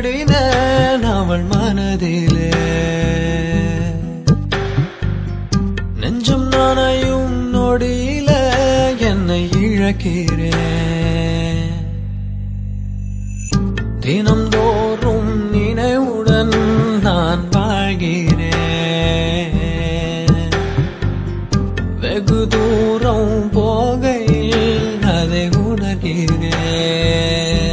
தேடினேன் அவள் மனதிலே. நெஞ்சம் நானையும் நொடியில என்னை இழக்கிறேன். தினம்தோறும் நினைவுடன் நான் வாழ்கிறேன். வெகு தூரம் போகையில் அதை உணர்கிறேன்.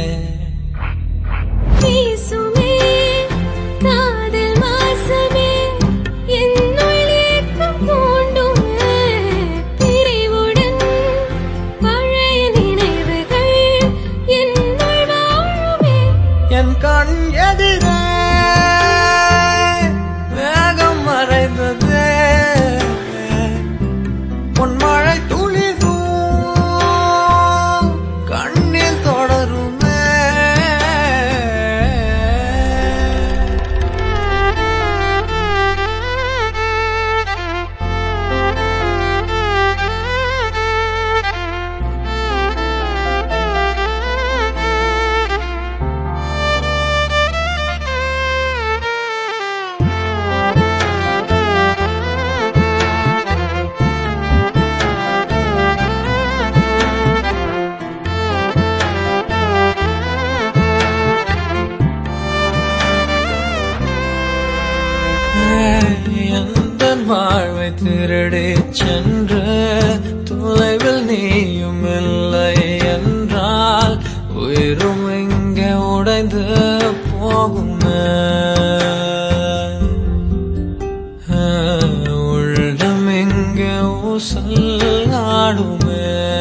என் கண் எதிரே வேகம் மறைந்ததே பொன்மழை துளிரும் கண்ணில் தொடருமே. எந்தன் வாழ்வை திருடி சென்ற தொலைவில் நீயும் இல்லை என்றால் உயிரும் இங்கே உடைந்து போகுமே. உள்ளம் இங்கே ஊசலாடுமே.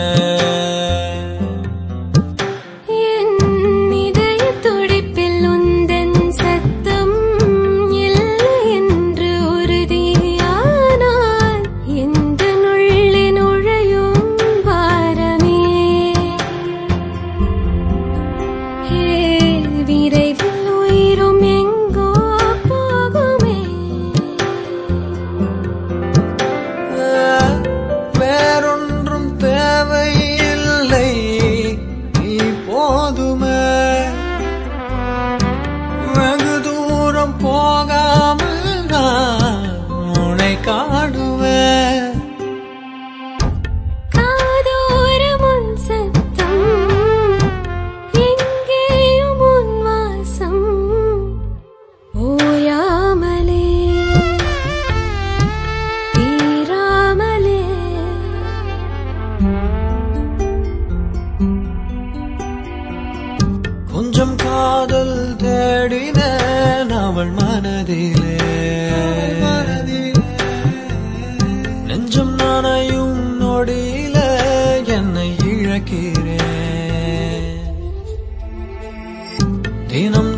வெகு தூரம் போகாமல் நான் உன்னை காடுவேன். காதோரம் உன் சத்தம் எங்கேயும் உன் வாசம் ஓயாமலே தீராமலே. கொஞ்சம் காதல் தேடினேன் அவள் மனதிலே. நெஞ்சம் நானையும் நொடியில என்னை இழக்கிறேன். தினம்